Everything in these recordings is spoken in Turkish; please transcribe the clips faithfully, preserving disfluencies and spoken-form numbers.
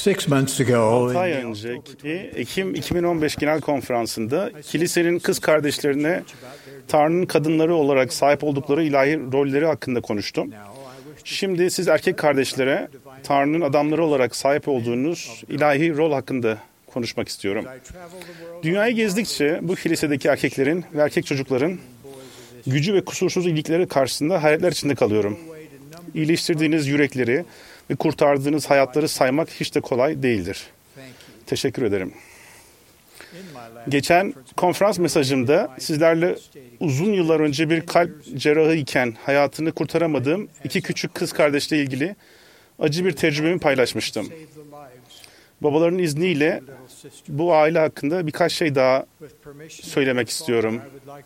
six months ago, altı ay önceki Ekim iki bin on beş Genel Konferansı'nda kilisenin kız kardeşlerine Tanrı'nın kadınları olarak sahip oldukları ilahi rolleri hakkında konuştum. Şimdi siz erkek kardeşlere Tanrı'nın adamları olarak sahip olduğunuz ilahi rol hakkında konuşmak istiyorum. Dünyayı gezdikçe bu kilisedeki erkeklerin ve erkek çocukların gücü ve kusursuz iyilikleri karşısında hayretler içinde kalıyorum. İyileştirdiğiniz yürekleri ve kurtardığınız hayatları saymak hiç de kolay değildir. Teşekkür ederim. Geçen konferans mesajımda sizlerle uzun yıllar önce bir kalp cerrahı iken hayatını kurtaramadığım iki küçük kız kardeşle ilgili acı bir tecrübemi paylaşmıştım. Babaların izniyle bu aile hakkında birkaç şey daha söylemek istiyorum.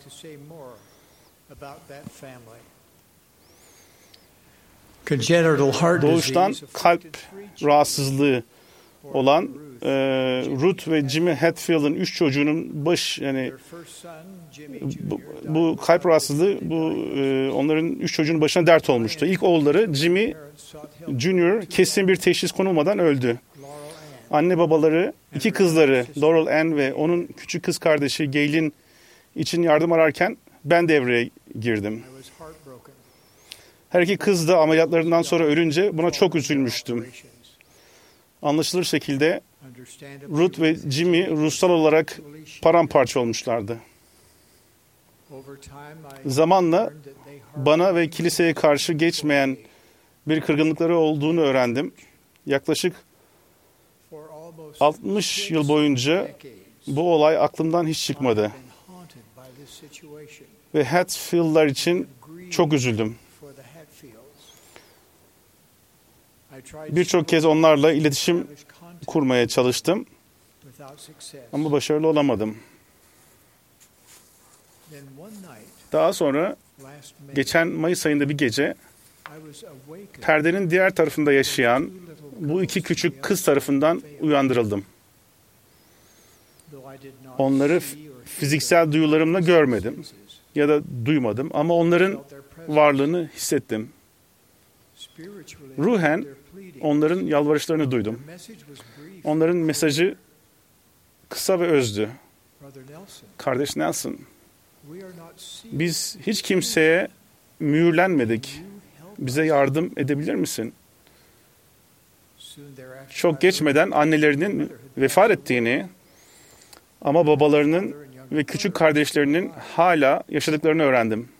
Doğuştan kalp rahatsızlığı olan e, Ruth ve Jimmy Hatfield'ın üç çocuğunun baş yani bu, bu kalp rahatsızlığı bu e, onların üç çocuğunun başına dert olmuştu. İlk oğulları Jimmy Junior kesin bir teşhis konulmadan öldü. Anne babaları iki kızları Laurel Ann ve onun küçük kız kardeşi Gail'in için yardım ararken ben devreye girdim. Her iki kız da ameliyatlarından sonra ölünce buna çok üzülmüştüm. Anlaşılır şekilde Ruth ve Jimmy ruhsal olarak paramparça olmuşlardı. Zamanla bana ve kiliseye karşı geçmeyen bir kırgınlıkları olduğunu öğrendim. Yaklaşık altmış yıl boyunca bu olay aklımdan hiç çıkmadı. Ve Hatfield'lar için çok üzüldüm. Birçok kez onlarla iletişim kurmaya çalıştım ama başarılı olamadım. Daha sonra geçen Mayıs ayında bir gece perdenin diğer tarafında yaşayan bu iki küçük kız tarafından uyandırıldım. Onları fiziksel duyularımla görmedim ya da duymadım ama onların varlığını hissettim. Ruhen onların yalvarışlarını duydum. Onların mesajı kısa ve özdü. Kardeş Nelson, biz hiç kimseye mühürlenmedik. Bize yardım edebilir misin? Çok geçmeden annelerinin vefat ettiğini ama babalarının ve küçük kardeşlerinin hala yaşadıklarını öğrendim.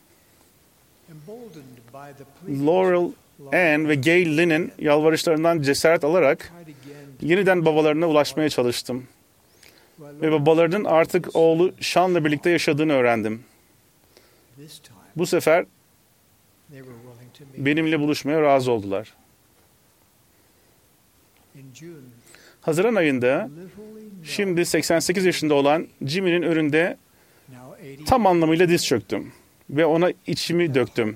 Laurel Ann ve Gail Lynn'in yalvarışlarından cesaret alarak yeniden babalarına ulaşmaya çalıştım. Ve babalarının artık oğlu Sean'la birlikte yaşadığını öğrendim. Bu sefer benimle buluşmaya razı oldular. Haziran ayında şimdi seksen sekiz yaşında olan Jimmy'nin önünde tam anlamıyla diz çöktüm ve ona içimi döktüm.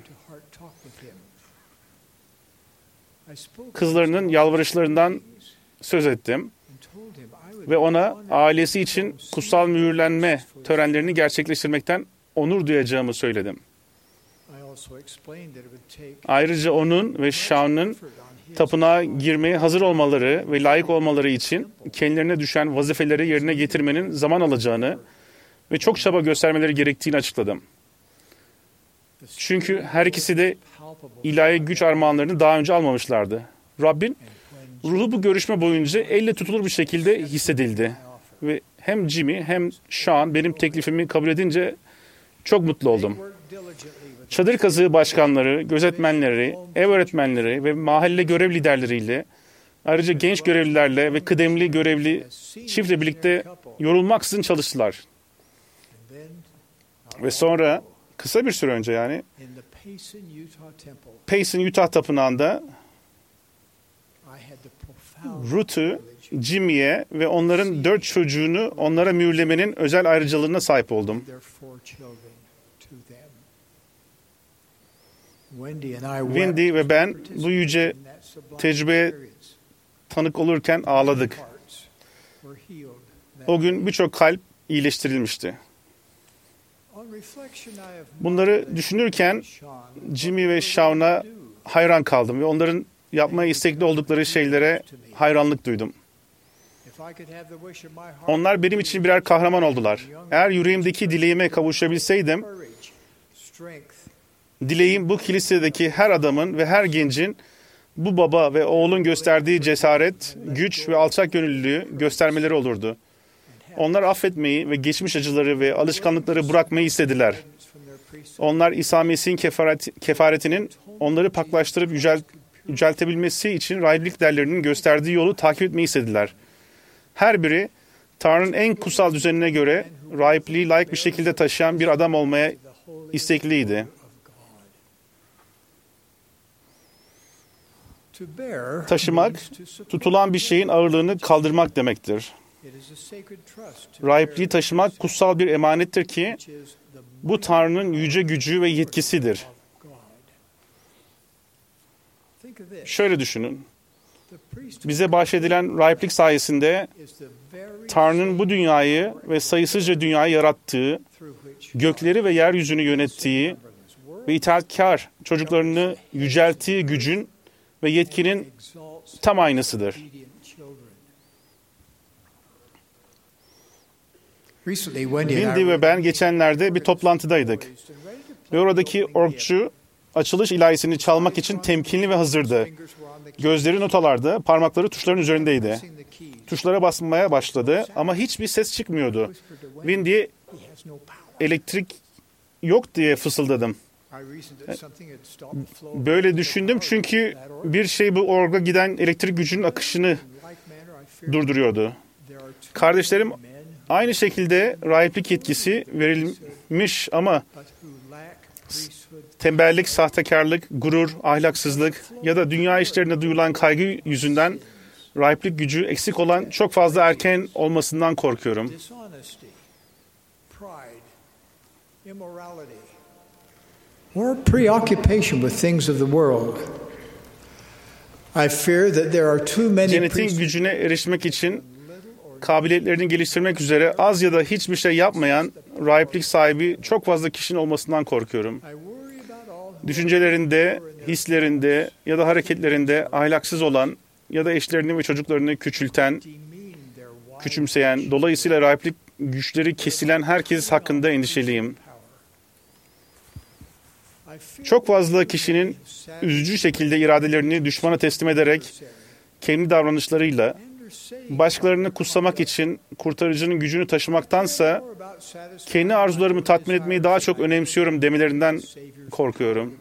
Kızlarının yalvarışlarından söz ettim ve ona ailesi için kutsal mühürlenme törenlerini gerçekleştirmekten onur duyacağımı söyledim. Ayrıca onun ve Sean'ın tapınağa girmeye hazır olmaları ve layık olmaları için kendilerine düşen vazifeleri yerine getirmenin zaman alacağını ve çok çaba göstermeleri gerektiğini açıkladım. Çünkü her ikisi de ilahi güç armağanlarını daha önce almamışlardı. Rabbin ruhu bu görüşme boyunca elle tutulur bir şekilde hissedildi. Ve hem Jimmy hem Sean benim teklifimi kabul edince çok mutlu oldum. Çadır kazığı başkanları, gözetmenleri, ev öğretmenleri ve mahalle görev liderleriyle, ayrıca genç görevlilerle ve kıdemli görevli çiftle birlikte yorulmaksızın çalıştılar. Ve sonra kısa bir süre önce yani Payson, Utah Tapınağı'nda Ruth'u, Jimmy'ye ve onların dört çocuğunu onlara mühürlemenin özel ayrıcalığına sahip oldum. Wendy ve ben bu yüce tecrübeye tanık olurken ağladık. O gün birçok kalp iyileştirilmişti. Bunları düşünürken Jimmy ve Sean'a hayran kaldım ve onların yapmaya istekli oldukları şeylere hayranlık duydum. Onlar benim için birer kahraman oldular. Eğer yüreğimdeki dileğime kavuşabilseydim, dileğim bu kilisedeki her adamın ve her gencin bu baba ve oğlun gösterdiği cesaret, güç ve alçak gönüllülüğü göstermeleri olurdu. Onlar affetmeyi ve geçmiş acıları ve alışkanlıkları bırakmayı istediler. Onlar İsa Mesih'in kefaret, kefaretinin onları paklaştırıp yücelt, yüceltebilmesi için rahiplik derlerinin gösterdiği yolu takip etmeyi istediler. Her biri Tanrı'nın en kutsal düzenine göre rahipliği layık bir şekilde taşıyan bir adam olmaya istekliydi. Taşımak, tutulan bir şeyin ağırlığını kaldırmak demektir. Rahipliği taşımak kutsal bir emanettir ki, bu Tanrı'nın yüce gücü ve yetkisidir. Şöyle düşünün. Bize bahşedilen rahiplik sayesinde Tanrı'nın bu dünyayı ve sayısızca dünyayı yarattığı, gökleri ve yeryüzünü yönettiği ve itaatkar çocuklarını yücelttiği gücün ve yetkinin tam aynısıdır. Wendy ve ben geçenlerde bir toplantıdaydık. Ve oradaki orgçu açılış ilahisini çalmak için temkinli ve hazırdı. Gözleri notalarda, parmakları tuşların üzerindeydi. Tuşlara basmaya başladı ama hiçbir ses çıkmıyordu. Wendy'ye elektrik yok diye fısıldadım. Böyle düşündüm çünkü bir şey bu orga giden elektrik gücünün akışını durduruyordu. Kardeşlerim, aynı şekilde rahiplik yetkisi verilmiş ama tembellik, sahtekarlık, gurur, ahlaksızlık ya da dünya işlerine duyulan kaygı yüzünden rahiplik gücü eksik olan çok fazla erken olmasından korkuyorum. Or preoccupation with things of the world. I fear that there are too many Cennetin gücüne erişmek için kabiliyetlerini geliştirmek üzere az ya da hiçbir şey yapmayan rahiplik sahibi çok fazla kişinin olmasından korkuyorum. Düşüncelerinde, hislerinde ya da hareketlerinde ahlaksız olan ya da eşlerini ve çocuklarını küçülten, küçümseyen, dolayısıyla rahiplik güçleri kesilen herkes hakkında endişeliyim. Çok fazla kişinin üzücü şekilde iradelerini düşmana teslim ederek kendi davranışlarıyla başkalarını kutsamak için kurtarıcının gücünü taşımaktansa kendi arzularımı tatmin etmeyi daha çok önemsiyorum demelerinden korkuyorum.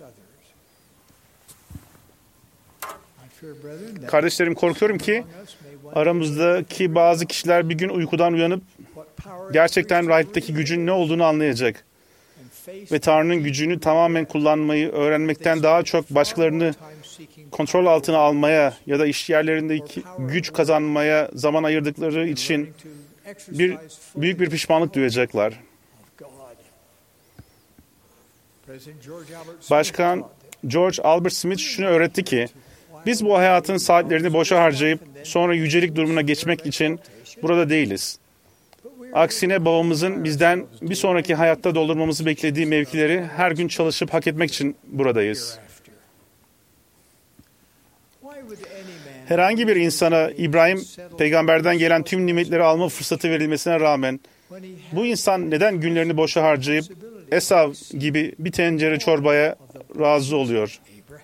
Kardeşlerim, korkuyorum ki aramızdaki bazı kişiler bir gün uykudan uyanıp gerçekten rahiplikteki gücün ne olduğunu anlayacak ve Tanrı'nın gücünü tamamen kullanmayı öğrenmekten daha çok başkalarını kontrol altına almaya ya da iş yerlerindeki güç kazanmaya zaman ayırdıkları için bir büyük bir pişmanlık duyacaklar. Başkan George Albert Smith şunu öğretti ki, biz bu hayatın saatlerini boşa harcayıp sonra yücelik durumuna geçmek için burada değiliz. Aksine babamızın bizden bir sonraki hayatta doldurmamızı beklediği mevkileri her gün çalışıp hak etmek için buradayız. Herhangi bir insana İbrahim peygamberden gelen tüm nimetleri alma fırsatı verilmesine rağmen bu insan neden günlerini boşa harcayıp Esav gibi bir tencere çorbaya razı oluyor?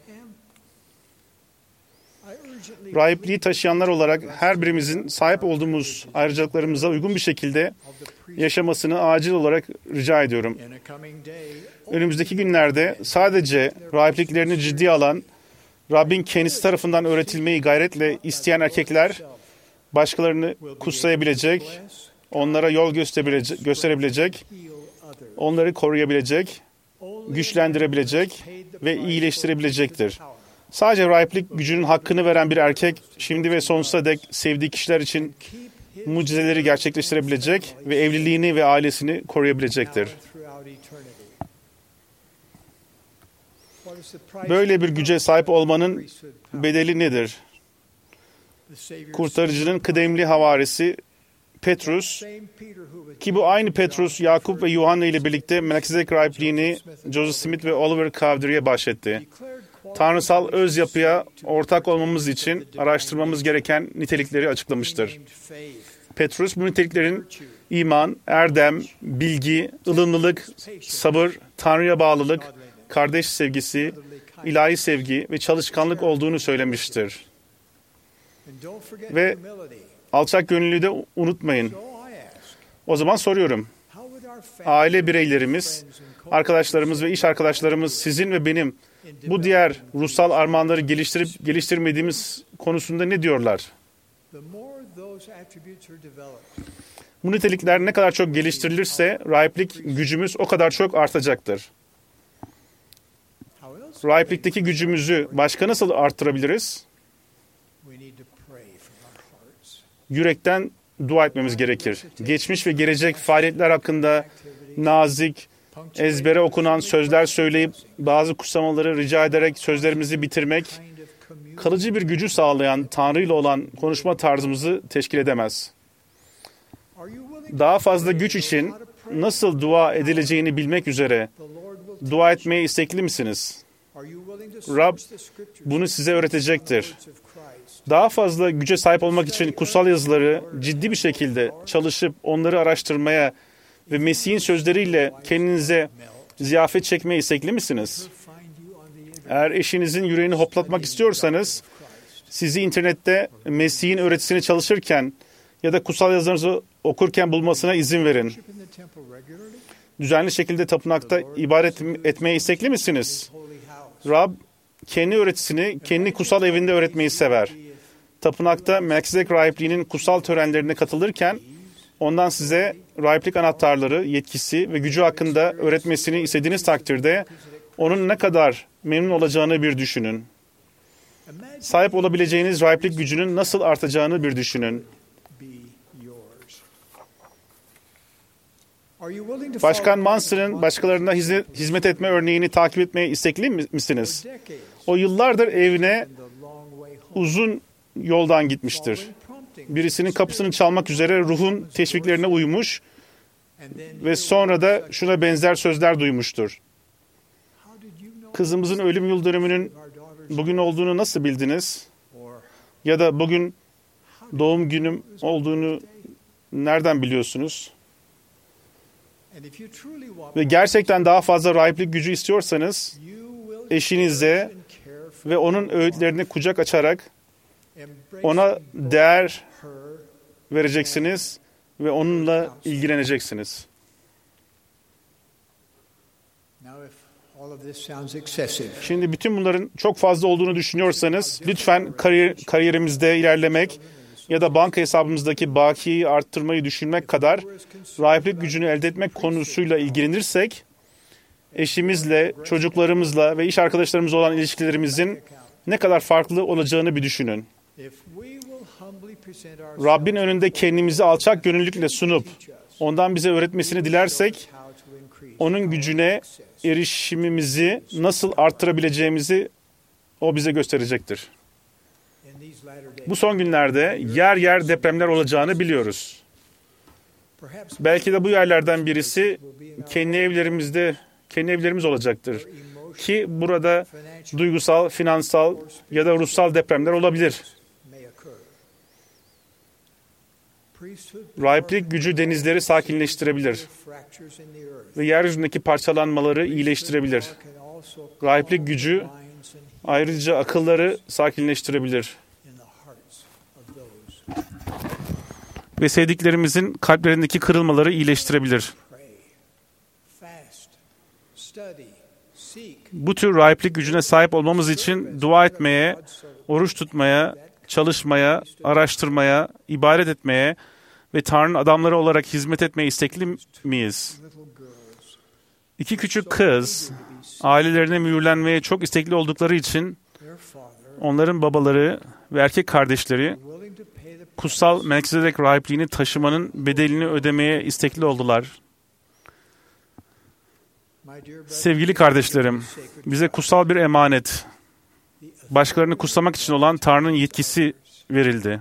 Rahipliği taşıyanlar olarak her birimizin sahip olduğumuz ayrıcalıklarımıza uygun bir şekilde yaşamasını acil olarak rica ediyorum. Önümüzdeki günlerde sadece rahipliklerini ciddiye alan, Rabbin kendisi tarafından öğretilmeyi gayretle isteyen erkekler başkalarını kutsayabilecek, onlara yol gösterebilecek, gösterebilecek, onları koruyabilecek, güçlendirebilecek ve iyileştirebilecektir. Sadece rahiplik gücünün hakkını veren bir erkek, şimdi ve sonsuza dek sevdiği kişiler için mucizeleri gerçekleştirebilecek ve evliliğini ve ailesini koruyabilecektir. Böyle bir güce sahip olmanın bedeli nedir? Kurtarıcının kıdemli havarisi Petrus, ki bu aynı Petrus, Yakup ve Yuhanna ile birlikte Melkizedek rahipliğini Joseph Smith ve Oliver Cowdery'e bahşetti. tanrısal öz yapıya ortak olmamız için araştırmamız gereken nitelikleri açıklamıştır. Petrus bu niteliklerin iman, erdem, bilgi, ılımlılık, sabır, Tanrı'ya bağlılık, kardeş sevgisi, ilahi sevgi ve çalışkanlık olduğunu söylemiştir. Ve alçak gönüllülüğü de unutmayın. O zaman soruyorum. Aile bireylerimiz, arkadaşlarımız ve iş arkadaşlarımız sizin ve benim bu diğer ruhsal armağanları geliştirip geliştirmediğimiz konusunda ne diyorlar? Bu nitelikler ne kadar çok geliştirilirse rahiplik gücümüz o kadar çok artacaktır. Rahiplikteki gücümüzü başka nasıl arttırabiliriz? Yürekten dua etmemiz gerekir. Geçmiş ve gelecek faaliyetler hakkında nazik, ezbere okunan sözler söyleyip bazı kutsamaları rica ederek sözlerimizi bitirmek, kalıcı bir gücü sağlayan Tanrı ile olan konuşma tarzımızı teşkil edemez. Daha fazla güç için nasıl dua edileceğini bilmek üzere dua etmeye istekli misiniz? Rab bunu size öğretecektir. Daha fazla güce sahip olmak için kutsal yazıları ciddi bir şekilde çalışıp onları araştırmaya ve Mesih'in sözleriyle kendinize ziyafet çekmeye istekli misiniz? Eğer eşinizin yüreğini hoplatmak istiyorsanız, sizi internette Mesih'in öğretisini çalışırken ya da kutsal yazılarınızı okurken bulmasına izin verin. Düzenli şekilde tapınakta ibadet etmeye istekli misiniz? Rab, kendi öğretisini kendi kutsal evinde öğretmeyi sever. Tapınakta Melkizedek rahipliğinin kutsal törenlerine katılırken, ondan size rahiplik anahtarları, yetkisi ve gücü hakkında öğretmesini istediğiniz takdirde, onun ne kadar memnun olacağını bir düşünün. Sahip olabileceğiniz rahiplik gücünün nasıl artacağını bir düşünün. Başkan Manson'ın başkalarına hizmet etme örneğini takip etmeye istekli misiniz? O yıllardır evine uzun yoldan gitmiştir. Birisinin kapısını çalmak üzere ruhun teşviklerine uymuş ve sonra da şuna benzer sözler duymuştur. Kızımızın ölüm yıl dönümünün bugün olduğunu nasıl bildiniz? Ya da bugün doğum günüm olduğunu nereden biliyorsunuz? Ve gerçekten daha fazla rahiplik gücü istiyorsanız, eşinize ve onun öğütlerini kucak açarak ona değer vereceksiniz ve onunla ilgileneceksiniz. Şimdi bütün bunların çok fazla olduğunu düşünüyorsanız, lütfen kariyer, kariyerimizde ilerlemek ya da banka hesabımızdaki bakiyeyi arttırmayı düşünmek kadar rahiplik gücünü elde etmek konusuyla ilgilenirsek, eşimizle, çocuklarımızla ve iş arkadaşlarımızla olan ilişkilerimizin ne kadar farklı olacağını bir düşünün. Rabbin önünde kendimizi alçak gönüllülükle sunup ondan bize öğretmesini dilersek, onun gücüne erişimimizi nasıl arttırabileceğimizi o bize gösterecektir. Bu son günlerde yer yer depremler olacağını biliyoruz. Belki de bu yerlerden birisi kendi evlerimizde, kendi evlerimiz olacaktır. Ki burada duygusal, finansal ya da ruhsal depremler olabilir. Rahiplik gücü denizleri sakinleştirebilir ve yeryüzündeki parçalanmaları iyileştirebilir. Rahiplik gücü ayrıca akılları sakinleştirebilir. Ve sevdiklerimizin kalplerindeki kırılmaları iyileştirebilir. Bu tür rahiplik gücüne sahip olmamız için dua etmeye, oruç tutmaya, çalışmaya, araştırmaya, ibadet etmeye ve Tanrı'nın adamları olarak hizmet etmeye istekli miyiz? İki küçük kız, ailelerine mühürlenmeye çok istekli oldukları için onların babaları ve erkek kardeşleri kutsal Melkizedek rahipliğini taşımanın bedelini ödemeye istekli oldular. Sevgili kardeşlerim, bize kutsal bir emanet, başkalarını kutsamak için olan Tanrı'nın yetkisi verildi.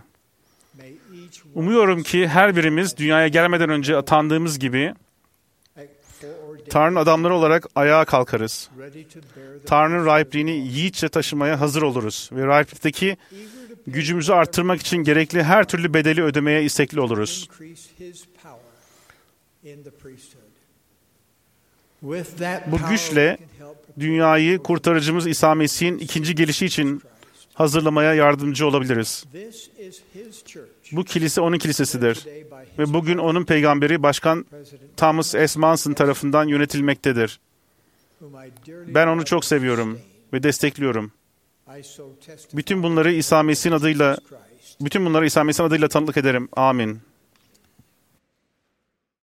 Umuyorum ki her birimiz dünyaya gelmeden önce atandığımız gibi Tanrı'nın adamları olarak ayağa kalkarız. Tanrı'nın rahipliğini yiğitçe taşımaya hazır oluruz. Ve rahiplikteki gücümüzü arttırmak için gerekli her türlü bedeli ödemeye istekli oluruz. Bu güçle dünyayı kurtarıcımız İsa Mesih'in ikinci gelişi için hazırlamaya yardımcı olabiliriz. Bu kilise onun kilisesidir. Ve bugün onun peygamberi Başkan Thomas S. Manson tarafından yönetilmektedir. Ben onu çok seviyorum ve destekliyorum. Bütün bunları İsa Mesih'in adıyla, bütün bunları İsa Mesih'in adıyla tanıklık ederim. Amin.